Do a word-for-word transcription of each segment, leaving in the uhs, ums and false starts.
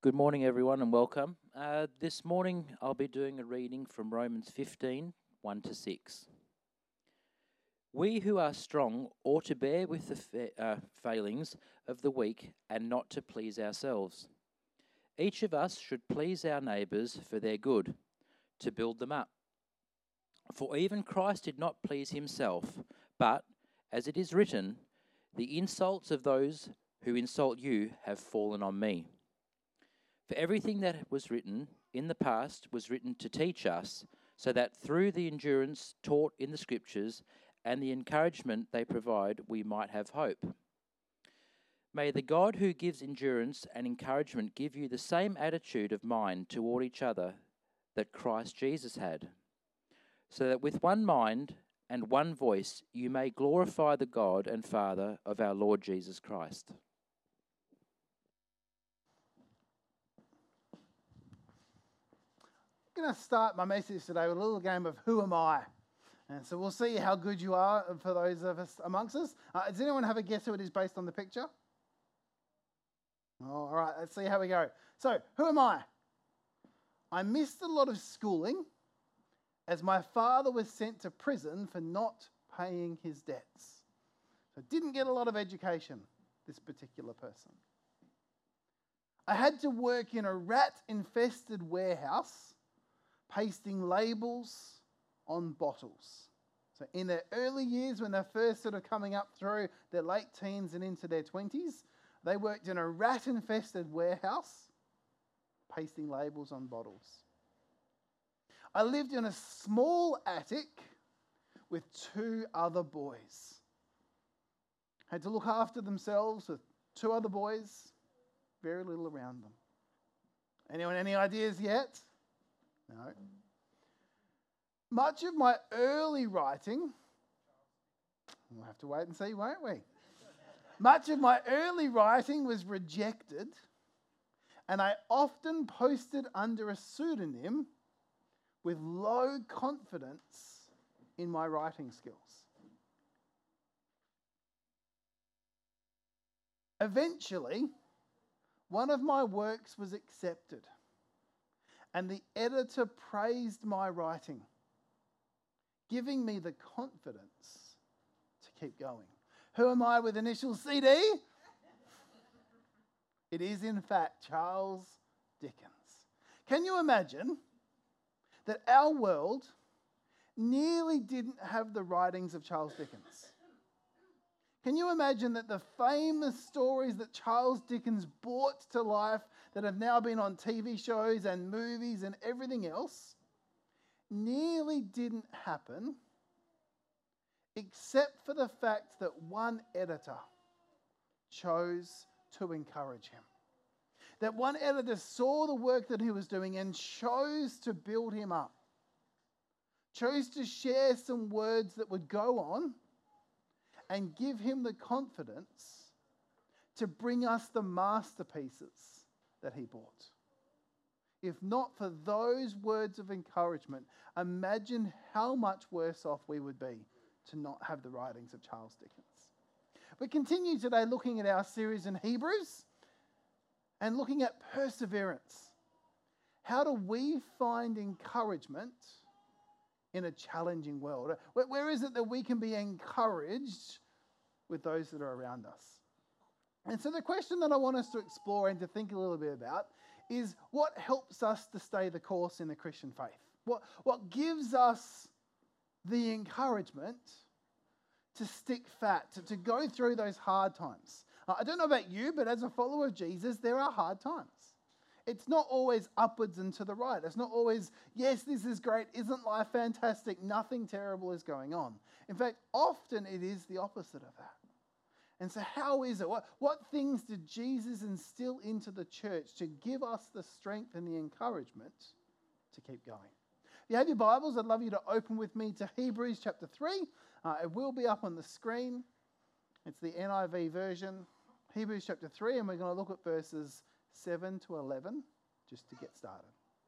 Good morning, everyone, and welcome. Uh, this morning, I'll be doing a reading from Romans fifteen, one to six. We who are strong ought to bear with the fa- uh, failings of the weak and not to please ourselves. Each of us should please our neighbours for their good, to build them up. For even Christ did not please himself, but, as it is written, the insults of those who insult you have fallen on me. For everything that was written in the past was written to teach us, so that through the endurance taught in the Scriptures and the encouragement they provide, we might have hope. May the God who gives endurance and encouragement give you the same attitude of mind toward each other that Christ Jesus had, so that with one mind and one voice you may glorify the God and Father of our Lord Jesus Christ. I'm going to start my message today with a little game of Who Am I? And so we'll see how good you are for those of us amongst us. Uh, does anyone have a guess who it is based on the picture? Oh, all right, let's see how we go. So, who am I? I missed a lot of schooling as my father was sent to prison for not paying his debts. So, didn't get a lot of education, this particular person. I had to work in a rat-infested warehouse pasting labels on bottles. So in their early years, when they're first sort of coming up through their late teens and into their twenties, they worked in a rat-infested warehouse pasting labels on bottles. I lived in a small attic with two other boys. Had to look after themselves with two other boys, very little around them. Anyone, any ideas yet? No. Much of my early writing, we'll have to wait and see, won't we? Much of my early writing was rejected, and I often posted under a pseudonym with low confidence in my writing skills. Eventually, one of my works was accepted, and the editor praised my writing, giving me the confidence to keep going. Who am I with initial C D? It is, in fact, Charles Dickens. Can you imagine that our world nearly didn't have the writings of Charles Dickens? Can you imagine that the famous stories that Charles Dickens brought to life that have now been on T V shows and movies and everything else nearly didn't happen except for the fact that one editor chose to encourage him. That one editor saw the work that he was doing and chose to build him up. Chose to share some words that would go on and give him the confidence to bring us the masterpieces that he bought. If not for those words of encouragement, imagine how much worse off we would be to not have the writings of Charles Dickens. We continue today looking at our series in Hebrews and looking at perseverance. How do we find encouragement in a challenging world? Where, where is it that we can be encouraged with those that are around us? And so the question that I want us to explore and to think a little bit about is what helps us to stay the course in the Christian faith? What, what gives us the encouragement to stick fat, to, to go through those hard times? Uh, I don't know about you, but as a follower of Jesus, there are hard times. It's not always upwards and to the right. It's not always, yes, this is great, isn't life fantastic, nothing terrible is going on. In fact, often it is the opposite of that. And so how is it? What, what things did Jesus instill into the church to give us the strength and the encouragement to keep going? If you have your Bibles, I'd love you to open with me to Hebrews chapter three. Uh, it will be up on the screen. It's the N I V version. Hebrews chapter three, and we're going to look at verses seven to eleven, just to get started.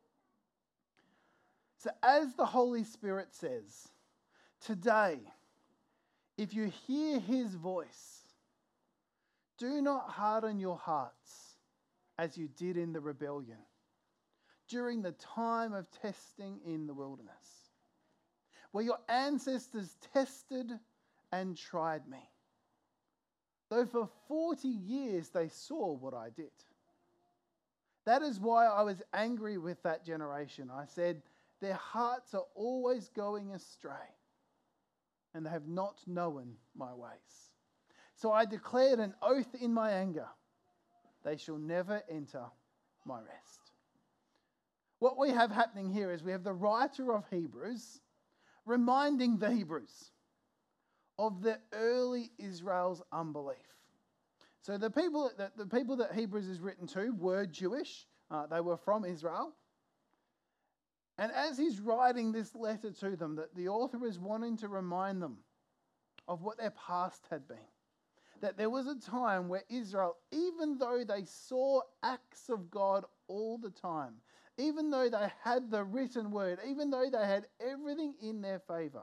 So as the Holy Spirit says, today, if you hear his voice, do not harden your hearts as you did in the rebellion, during the time of testing in the wilderness, where your ancestors tested and tried me, though for forty years they saw what I did. That is why I was angry with that generation. I said, their hearts are always going astray, and they have not known my ways. So I declared an oath in my anger, they shall never enter my rest. What we have happening here is we have the writer of Hebrews reminding the Hebrews of the early Israel's unbelief. So the people that the people that Hebrews is written to were Jewish. Uh, they were from Israel. And as he's writing this letter to them, that the author is wanting to remind them of what their past had been. That there was a time where Israel, even though they saw acts of God all the time, even though they had the written word, even though they had everything in their favor,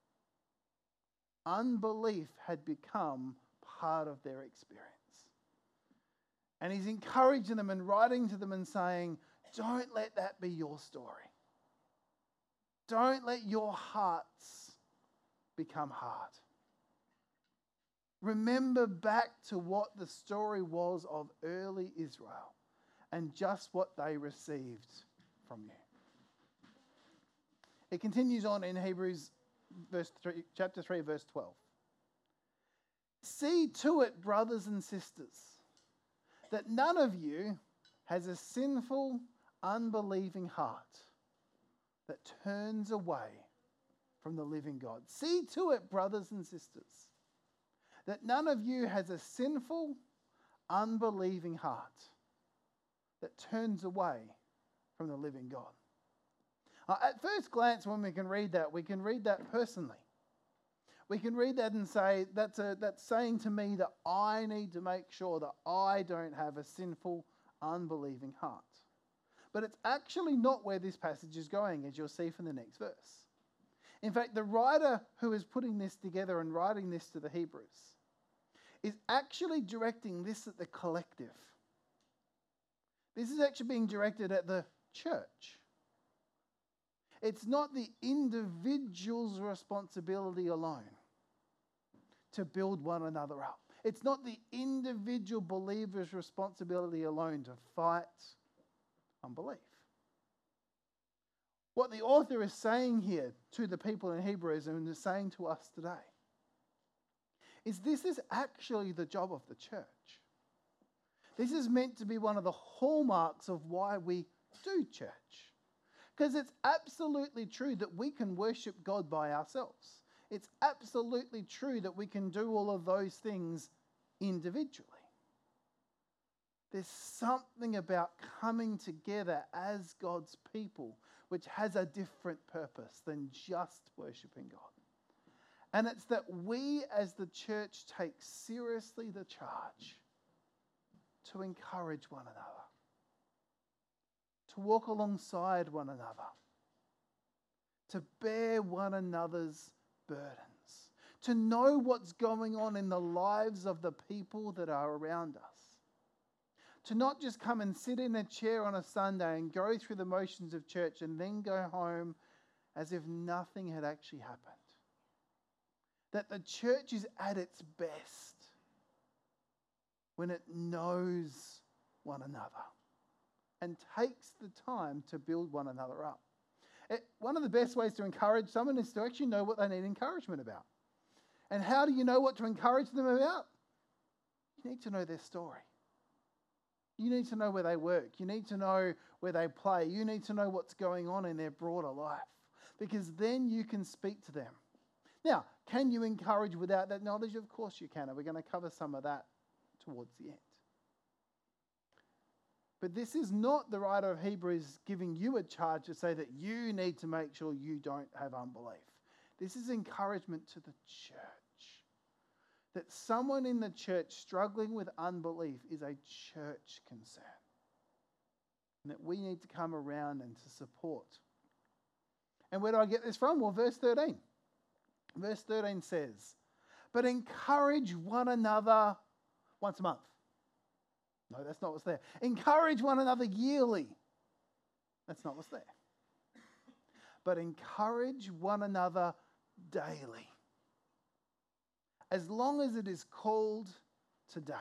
unbelief had become part of their experience. And he's encouraging them and writing to them and saying, don't let that be your story. Don't let your hearts become hard. Remember back to what the story was of early Israel and just what they received from you. It continues on in Hebrews verse three, chapter three, verse twelve. See to it, brothers and sisters, that none of you has a sinful, unbelieving heart that turns away from the living God. See to it, brothers and sisters, that none of you has a sinful, unbelieving heart that turns away from the living God. Uh, at first glance, when we can read that, we can read that personally. We can read that and say, that's, a, that's saying to me that I need to make sure that I don't have a sinful, unbelieving heart. But it's actually not where this passage is going, as you'll see from the next verse. In fact, the writer who is putting this together and writing this to the Hebrews is actually directing this at the collective. This is actually being directed at the church. It's not the individual's responsibility alone to build one another up. It's not the individual believer's responsibility alone to fight unbelief. What the author is saying here to the people in Hebrews and is saying to us today is this is actually the job of the church. This is meant to be one of the hallmarks of why we do church. Because it's absolutely true that we can worship God by ourselves. It's absolutely true that we can do all of those things individually. There's something about coming together as God's people which has a different purpose than just worshipping God. And it's that we as the church take seriously the charge to encourage one another, to walk alongside one another, to bear one another's burdens, to know what's going on in the lives of the people that are around us. To not just come and sit in a chair on a Sunday and go through the motions of church and then go home as if nothing had actually happened. That the church is at its best when it knows one another and takes the time to build one another up. It, one of the best ways to encourage someone is to actually know what they need encouragement about. And how do you know what to encourage them about? You need to know their story. You need to know where they work. You need to know where they play. You need to know what's going on in their broader life, because then you can speak to them. Now, can you encourage without that knowledge? Of course you can, and we're going to cover some of that towards the end. But this is not the writer of Hebrews giving you a charge to say that you need to make sure you don't have unbelief. This is encouragement to the church. That someone in the church struggling with unbelief is a church concern. And that we need to come around and to support. And where do I get this from? Well, verse thirteen. Verse thirteen says, but encourage one another once a month. No, that's not what's there. Encourage one another yearly. That's not what's there. But encourage one another daily. As long as it is called today.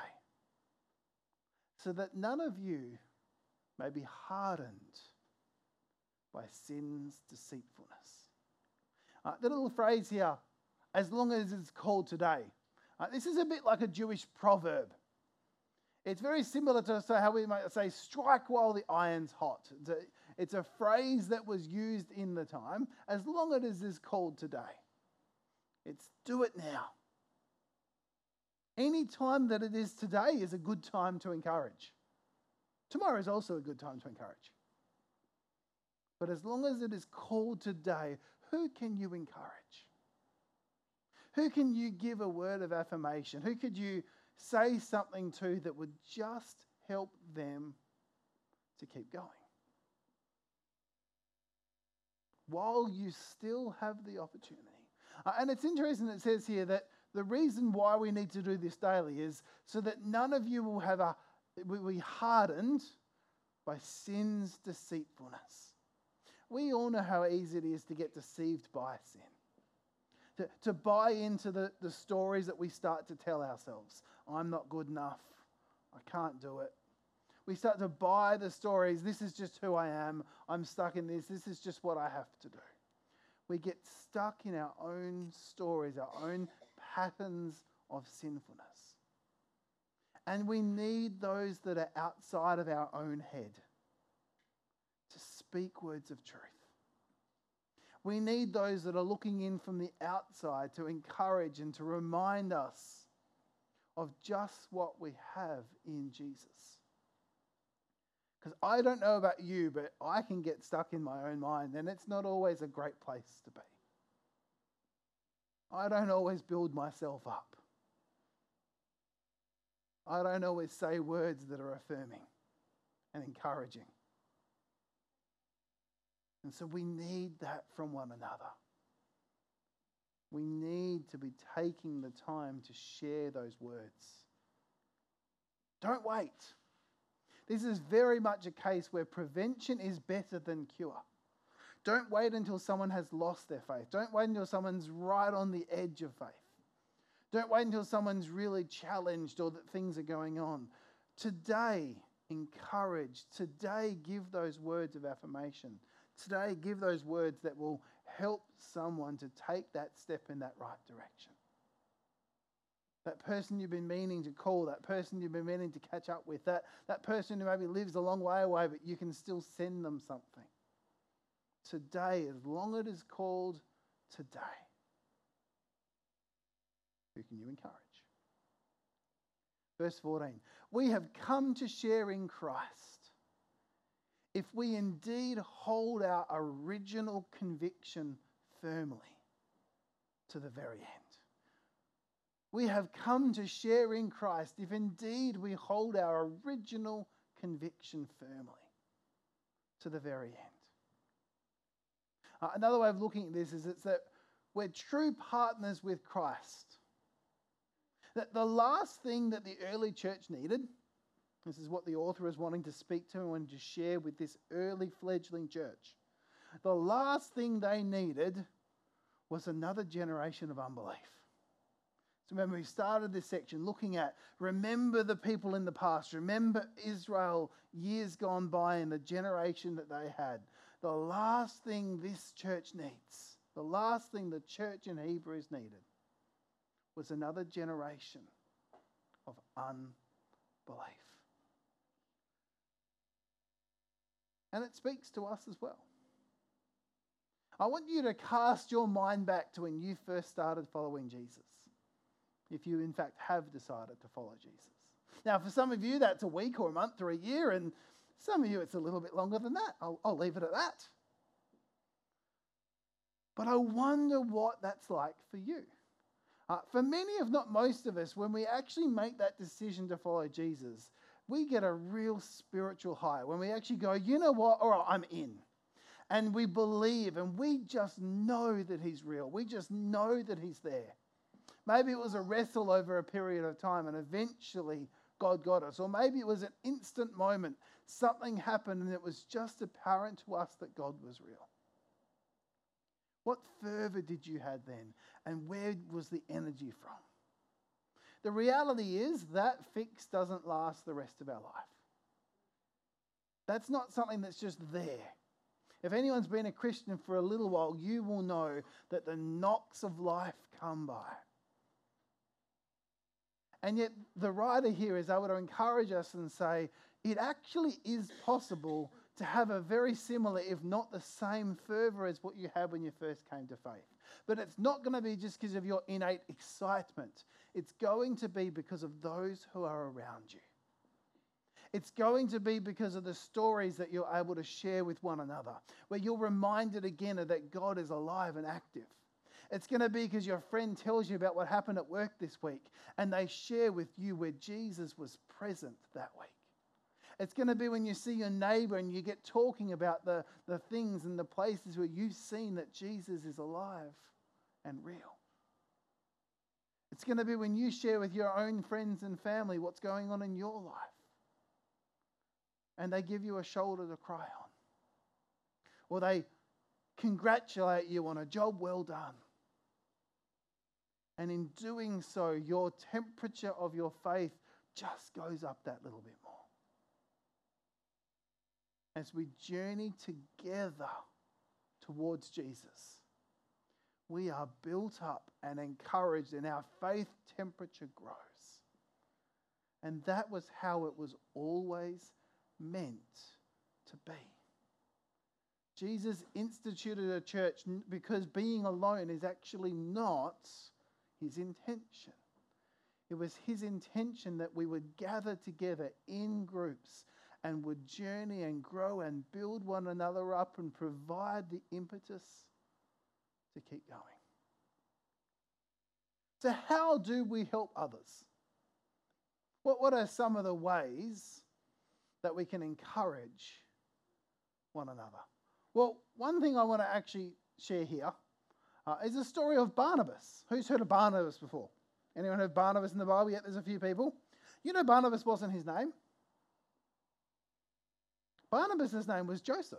So that none of you may be hardened by sin's deceitfulness. Uh, the little phrase here, as long as it's called today. Uh, this is a bit like a Jewish proverb. It's very similar to so how we might say, strike while the iron's hot. It's a, it's a phrase that was used in the time, as long as it is called today. It's do it now. Any time that it is today is a good time to encourage. Tomorrow is also a good time to encourage. But as long as it is called today, who can you encourage? Who can you give a word of affirmation? Who could you say something to that would just help them to keep going? While you still have the opportunity. Uh, and it's interesting it says here that the reason why we need to do this daily is so that none of you will have a, will be hardened by sin's deceitfulness. We all know how easy it is to get deceived by sin. To, to buy into the, the stories that we start to tell ourselves. I'm not good enough. I can't do it. We start to buy the stories. This is just who I am. I'm stuck in this. This is just what I have to do. We get stuck in our own stories, our own patterns of sinfulness. And we need those that are outside of our own head to speak words of truth. We need those that are looking in from the outside to encourage and to remind us of just what we have in Jesus. Because I don't know about you, but I can get stuck in my own mind, and it's not always a great place to be. I don't always build myself up. I don't always say words that are affirming and encouraging. And so we need that from one another. We need to be taking the time to share those words. Don't wait. This is very much a case where prevention is better than cure. Don't wait until someone has lost their faith. Don't wait until someone's right on the edge of faith. Don't wait until someone's really challenged or that things are going on. Today, encourage. Today, give those words of affirmation. Today, give those words that will help someone to take that step in that right direction. That person you've been meaning to call, that person you've been meaning to catch up with, that, that person who maybe lives a long way away, but you can still send them something. Today, as long as it is called today, who can you encourage? Verse fourteen, we have come to share in Christ if we indeed hold our original conviction firmly to the very end. We have come to share in Christ if indeed we hold our original conviction firmly to the very end. Uh, another way of looking at this is it's that we're true partners with Christ. That the last thing that the early church needed, this is what the author is wanting to speak to and wanting to share with this early fledgling church. The last thing they needed was another generation of unbelief. So remember, we started this section looking at, remember the people in the past. Remember Israel years gone by and the generation that they had. The last thing this church needs, the last thing the church in Hebrews needed, was another generation of unbelief. And it speaks to us as well. I want you to cast your mind back to when you first started following Jesus. If you, in fact, have decided to follow Jesus. Now, for some of you, that's a week or a month or a year, and some of you, it's a little bit longer than that. I'll, I'll leave it at that. But I wonder what that's like for you. Uh, for many, if not most of us, when we actually make that decision to follow Jesus, we get a real spiritual high. When we actually go, you know what, all right, I'm in. And we believe, and we just know that he's real. We just know that he's there. Maybe it was a wrestle over a period of time, and eventually God got us. Or maybe it was an instant moment. Something happened and it was just apparent to us that God was real. What fervor did you have then? And where was the energy from? The reality is that fix doesn't last the rest of our life. That's not something that's just there. If anyone's been a Christian for a little while, you will know that the knocks of life come by. And yet the writer here is able to encourage us and say, it actually is possible to have a very similar, if not the same fervor as what you had when you first came to faith. But it's not going to be just because of your innate excitement. It's going to be because of those who are around you. It's going to be because of the stories that you're able to share with one another, where you're reminded again that God is alive and active. It's going to be because your friend tells you about what happened at work this week, and they share with you where Jesus was present that week. It's going to be when you see your neighbor and you get talking about the, the things and the places where you've seen that Jesus is alive and real. It's going to be when you share with your own friends and family what's going on in your life. And they give you a shoulder to cry on. Or they congratulate you on a job well done. And in doing so, your temperature of your faith just goes up that little bit more. As we journey together towards Jesus, we are built up and encouraged, and our faith temperature grows. And that was how it was always meant to be. Jesus instituted a church because being alone is actually not his intention. It was his intention that we would gather together in groups and would journey and grow and build one another up and provide the impetus to keep going. So how do we help others? What, what are some of the ways that we can encourage one another? Well, one thing I want to actually share here uh, is the story of Barnabas. Who's heard of Barnabas before? Anyone heard of Barnabas in the Bible? Yeah, there's a few people. You know Barnabas wasn't his name. Barnabas' name was Joseph.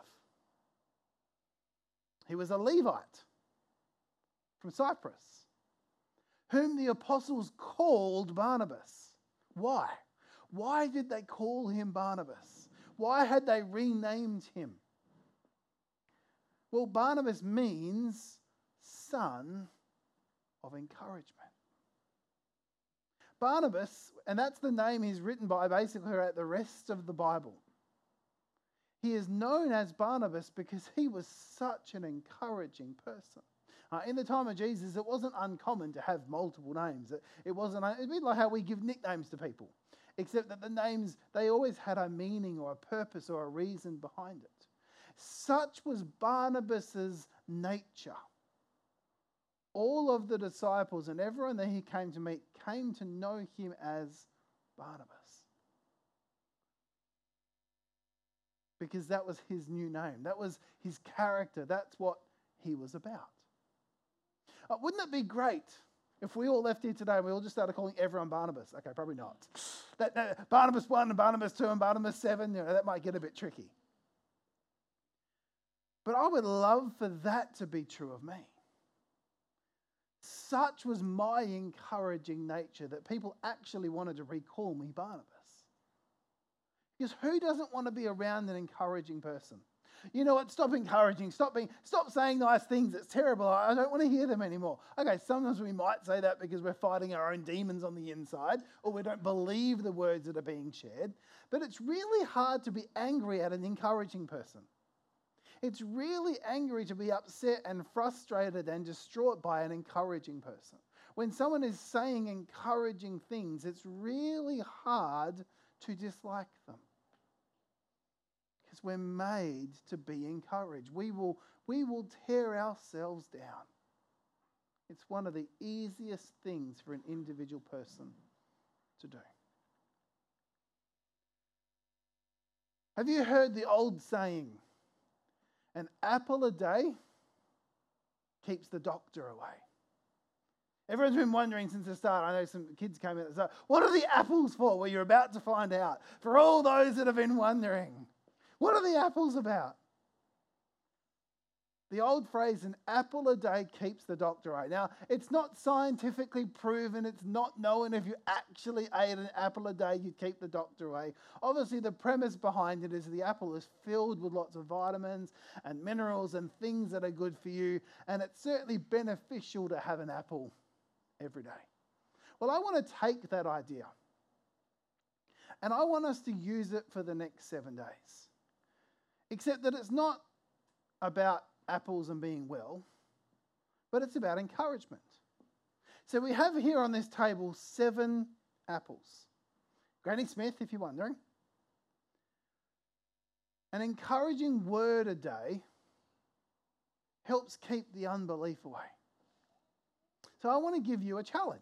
He was a Levite from Cyprus, whom the apostles called Barnabas. Why? Why did they call him Barnabas? Why had they renamed him? Well, Barnabas means son of encouragement. Barnabas, and that's the name he's written by basically throughout the rest of the Bible. He is known as Barnabas because he was such an encouraging person. Uh, in the time of Jesus, it wasn't uncommon to have multiple names. It, it wasn't. It'd be like how we give nicknames to people, except that the names, they always had a meaning or a purpose or a reason behind it. Such was Barnabas's nature. All of the disciples and everyone that he came to meet came to know him as Barnabas, because that was his new name. That was his character. That's what he was about. Uh, wouldn't it be great if we all left here today and we all just started calling everyone Barnabas? Okay, probably not. That, that Barnabas one and Barnabas two and Barnabas seven, you know, that might get a bit tricky. But I would love for that to be true of me. Such was my encouraging nature that people actually wanted to recall me Barnabas. Because who doesn't want to be around an encouraging person? You know what? Stop encouraging. Stop being. Stop saying nice things. It's terrible. I don't want to hear them anymore. Okay, sometimes we might say that because we're fighting our own demons on the inside, or we don't believe the words that are being shared. But it's really hard to be angry at an encouraging person. It's really angry to be upset and frustrated and distraught by an encouraging person. When someone is saying encouraging things, it's really hard to dislike them. Because we're made to be encouraged. We will, we will tear ourselves down. It's one of the easiest things for an individual person to do. Have you heard the old saying, an apple a day keeps the doctor away? Everyone's been wondering since the start. I know some kids came in at the start. What are the apples for? Well, you're about to find out. For all those that have been wondering, what are the apples about? The old phrase, an apple a day keeps the doctor away. Now, it's not scientifically proven. It's not known if you actually ate an apple a day, you'd keep the doctor away. Obviously, the premise behind it is the apple is filled with lots of vitamins and minerals and things that are good for you. And it's certainly beneficial to have an apple every day. Well, I want to take that idea and I want us to use it for the next seven days. Except that it's not about apples and being well, but it's about encouragement. So we have here on this table seven apples. Granny Smith, if you're wondering. An encouraging word a day helps keep the unbelief away. So I want to give you a challenge.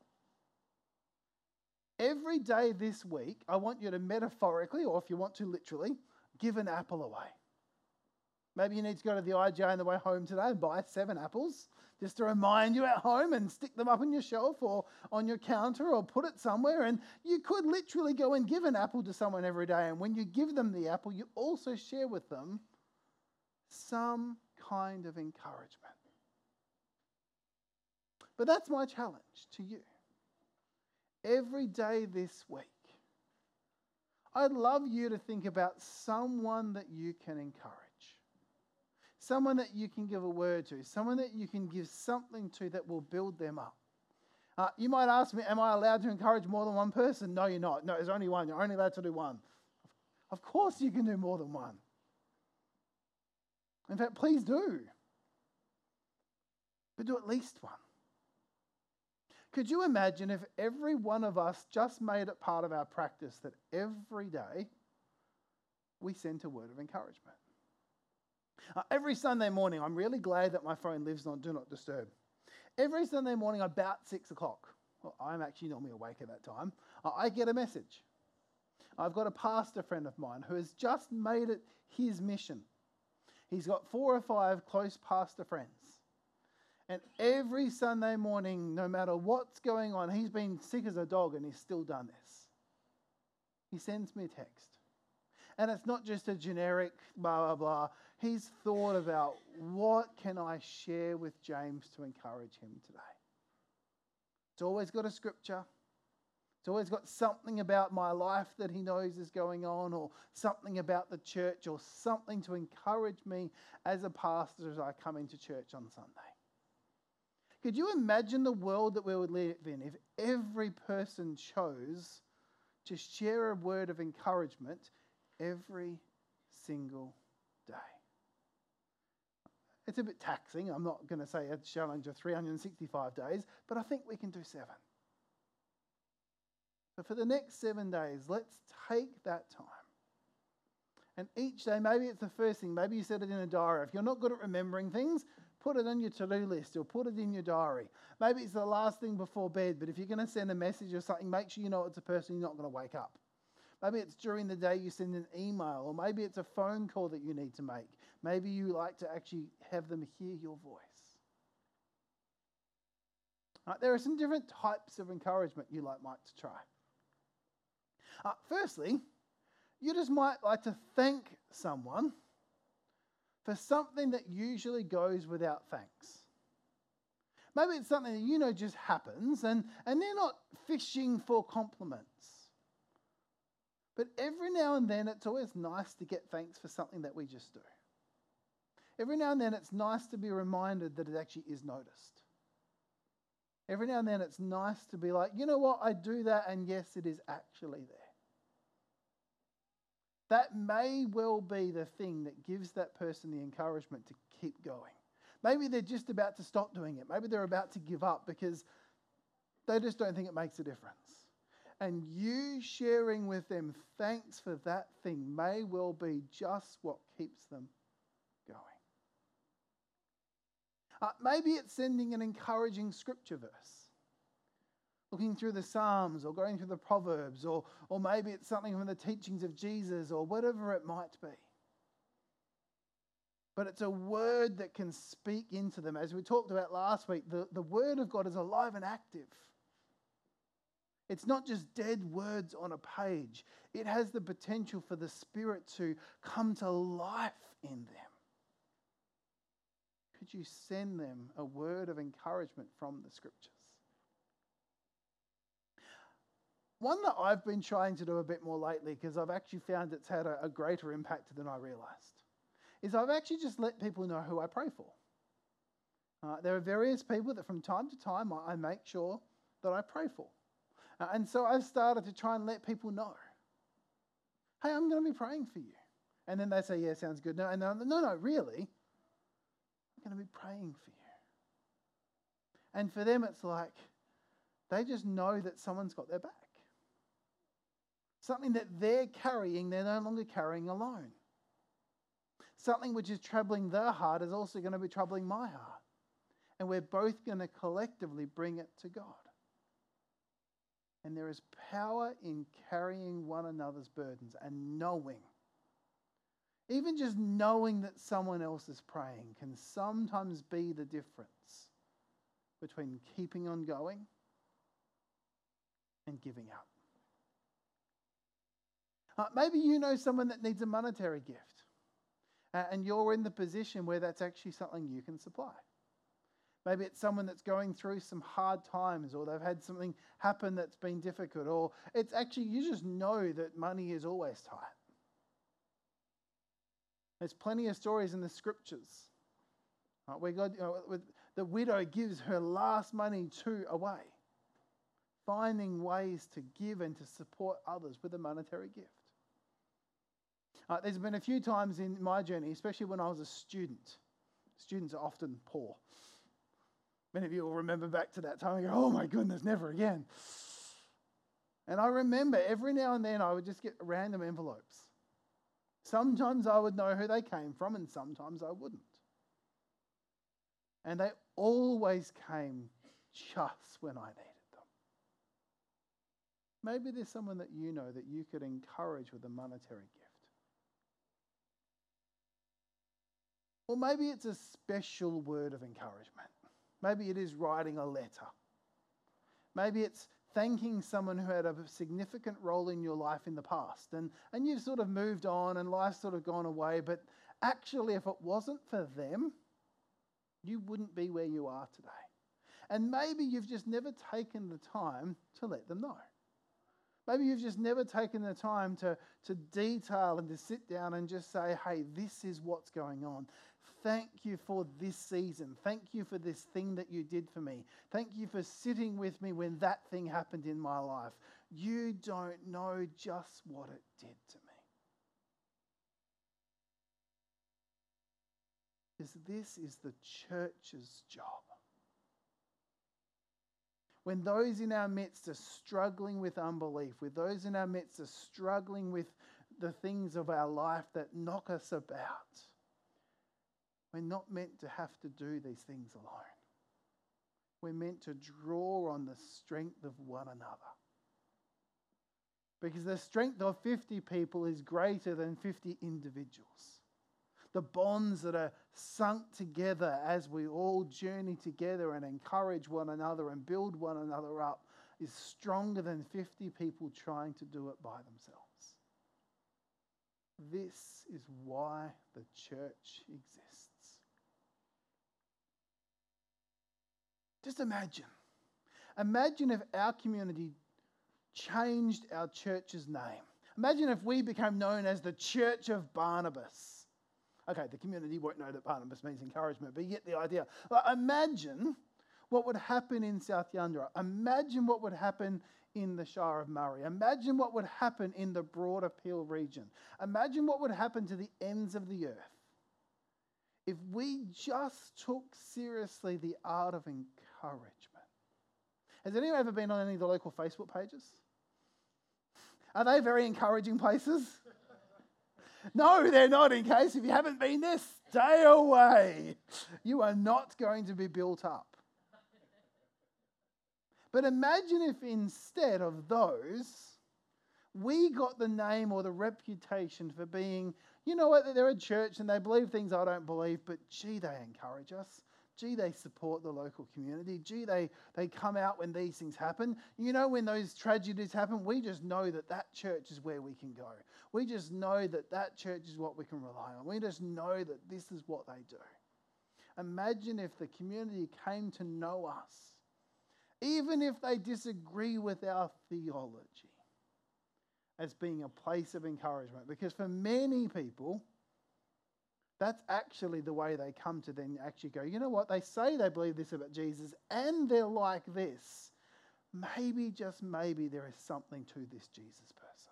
Every day this week, I want you to metaphorically, or if you want to literally, give an apple away. Maybe you need to go to the I G A on the way home today and buy seven apples just to remind you at home and stick them up on your shelf or on your counter or put it somewhere. And you could literally go and give an apple to someone every day. And when you give them the apple, you also share with them some kind of encouragement. But that's my challenge to you. Every day this week, I'd love you to think about someone that you can encourage. Someone that you can give a word to, someone that you can give something to that will build them up. Uh, you might ask me, am I allowed to encourage more than one person? No, you're not. No, there's only one. You're only allowed to do one. Of course you can do more than one. In fact, please do. But do at least one. Could you imagine if every one of us just made it part of our practice that every day we sent a word of encouragement? Uh, every Sunday morning, I'm really glad that my phone lives on Do Not Disturb. Every Sunday morning about six o'clock, well, I'm actually normally awake at that time, uh, I get a message. I've got a pastor friend of mine who has just made it his mission. He's got four or five close pastor friends. And every Sunday morning, no matter what's going on, he's been sick as a dog and he's still done this. He sends me a text. And it's not just a generic blah, blah, blah. He's thought about what can I share with James to encourage him today. It's always got a scripture. It's always got something about my life that he knows is going on, or something about the church, or something to encourage me as a pastor as I come into church on Sunday. Could you imagine the world that we would live in if every person chose to share a word of encouragement every single day? It's a bit taxing. I'm not going to say a challenge of three hundred sixty-five days, but I think we can do seven. But for the next seven days, let's take that time. And each day, maybe it's the first thing, maybe you set it in a diary. If you're not good at remembering things, put it on your to-do list or put it in your diary. Maybe it's the last thing before bed, but if you're going to send a message or something, make sure you know it's a person you're not going to wake up. Maybe it's during the day you send an email, or maybe it's a phone call that you need to make. Maybe you like to actually have them hear your voice. Right, there are some different types of encouragement you might like to try. Uh, firstly, you just might like to thank someone for something that usually goes without thanks. Maybe it's something that you know just happens, and, and they're not fishing for compliments. But every now and then, it's always nice to get thanks for something that we just do. Every now and then, it's nice to be reminded that it actually is noticed. Every now and then, it's nice to be like, you know what, I do that, and yes, it is actually there. That may well be the thing that gives that person the encouragement to keep going. Maybe they're just about to stop doing it. Maybe they're about to give up because they just don't think it makes a difference. And you sharing with them thanks for that thing may well be just what keeps them going. Uh, maybe it's sending an encouraging scripture verse. Looking through the Psalms or going through the Proverbs, or, or maybe it's something from the teachings of Jesus or whatever it might be. but it's a word that can speak into them. As we talked about last week, the, the word of God is alive and active. It's not just dead words on a page. It has the potential for the Spirit to come to life in them. Could you send them a word of encouragement from the Scriptures? One that I've been trying to do a bit more lately, because I've actually found it's had a, a greater impact than I realised, is I've actually just let people know who I pray for. Uh, there are various people that from time to time I, I make sure that I pray for. Uh, and so I've started to try and let people know, hey, I'm going to be praying for you. And then they say, yeah, sounds good. No, and no, no, no, really, I'm going to be praying for you. And for them, it's like they just know that someone's got their back. Something that they're carrying, they're no longer carrying alone. Something which is troubling their heart is also going to be troubling my heart. And we're both going to collectively bring it to God. And there is power in carrying one another's burdens and knowing. Even just knowing that someone else is praying can sometimes be the difference between keeping on going and giving up. Uh, maybe you know someone that needs a monetary gift, uh, and you're in the position where that's actually something you can supply. Maybe it's someone that's going through some hard times, or they've had something happen that's been difficult, or it's actually, you just know that money is always tight. There's plenty of stories in the Scriptures uh, where God, you know, with the widow gives her last money to away, finding ways to give and to support others with a monetary gift. Uh, there's been a few times in my journey, especially when I was a student. Students are often poor. Many of you will remember back to that time and go, oh my goodness, never again. And I remember every now and then I would just get random envelopes. Sometimes I would know who they came from and sometimes I wouldn't. And they always came just when I needed them. Maybe there's someone that you know that you could encourage with a monetary gift. Or maybe it's a special word of encouragement. Maybe it is writing a letter. Maybe it's thanking someone who had a significant role in your life in the past. And, and you've sort of moved on and life's sort of gone away. But actually, if it wasn't for them, you wouldn't be where you are today. And maybe you've just never taken the time to let them know. Maybe you've just never taken the time to, to detail and to sit down and just say, hey, this is what's going on. Thank you for this season. Thank you for this thing that you did for me. Thank you for sitting with me when that thing happened in my life. You don't know just what it did to me. Because this is the church's job. When those in our midst are struggling with unbelief, with those in our midst are struggling with the things of our life that knock us about, we're not meant to have to do these things alone. We're meant to draw on the strength of one another. Because the strength of fifty people is greater than fifty individuals. The bonds that are sunk together as we all journey together and encourage one another and build one another up is stronger than fifty people trying to do it by themselves. This is why the church exists. Just imagine. Imagine if our community changed our church's name. Imagine if we became known as the Church of Barnabas. Okay, the community won't know that Barnabas means encouragement, but you get the idea. Like, imagine what would happen in South Yandara. Imagine what would happen in the Shire of Murray. Imagine what would happen in the broader Peel region. Imagine what would happen to the ends of the earth if we just took seriously the art of encouragement. Has anyone ever been on any of the local Facebook pages? Are they very encouraging places? No, they're not. In case if you haven't been there, stay away. You are not going to be built up. But imagine if instead of those, we got the name or the reputation for being You know what? They're a church and they believe things I don't believe, but gee, they encourage us. Gee, they support the local community. Gee, they, they come out when these things happen. You know, when those tragedies happen, we just know that that church is where we can go. We just know that that church is what we can rely on. We just know that this is what they do. Imagine if the community came to know us, even if they disagree with our theology, as being a place of encouragement. Because for many people, that's actually the way they come to then actually go, you know what, they say they believe this about Jesus and they're like this. Maybe, just maybe, there is something to this Jesus person.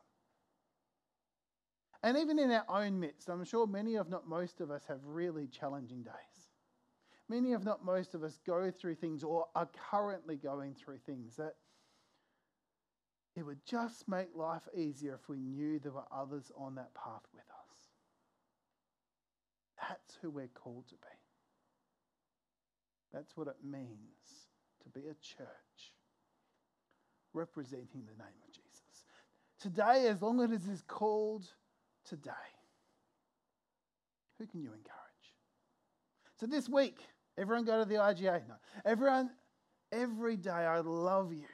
And even in our own midst, I'm sure many, if not most of us, have really challenging days. Many, if not most of us, go through things or are currently going through things that it would just make life easier if we knew there were others on that path with us. That's who we're called to be. That's what it means to be a church representing the name of Jesus. Today, as long as it is called today, who can you encourage? So this week, everyone go to the I G A. No, everyone, every day, I'd love you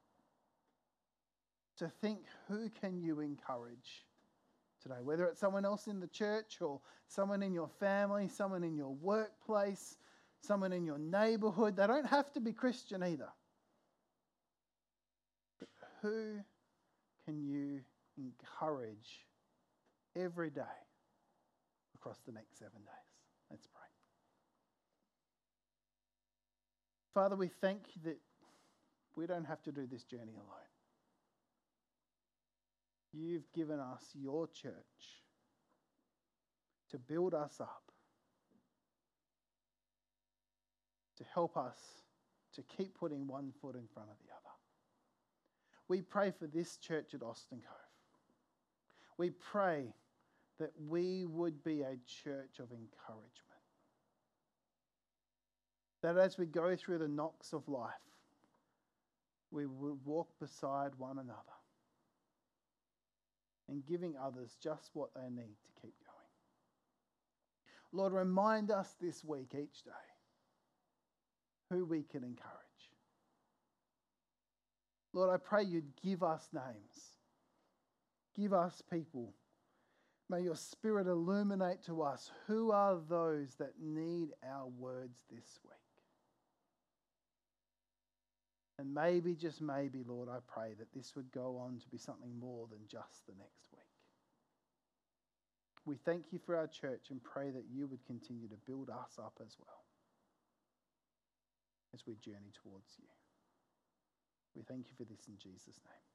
to think, who can you encourage today? Whether it's someone else in the church or someone in your family, someone in your workplace, someone in your neighborhood. They don't have to be Christian either. But who can you encourage every day across the next seven days? Let's pray. Father, we thank you that we don't have to do this journey alone. You've given us your church to build us up, to help us to keep putting one foot in front of the other. We pray for this church at Austin Cove. We pray that we would be a church of encouragement. That as we go through the knocks of life, we would walk beside one another and giving others just what they need to keep going. Lord, remind us this week, each day, who we can encourage. Lord, I pray you'd give us names. Give us people. May your Spirit illuminate to us who are those that need our words this week. And maybe, just maybe, Lord, I pray that this would go on to be something more than just the next week. We thank you for our church and pray that you would continue to build us up as well as we journey towards you. We thank you for this in Jesus' name.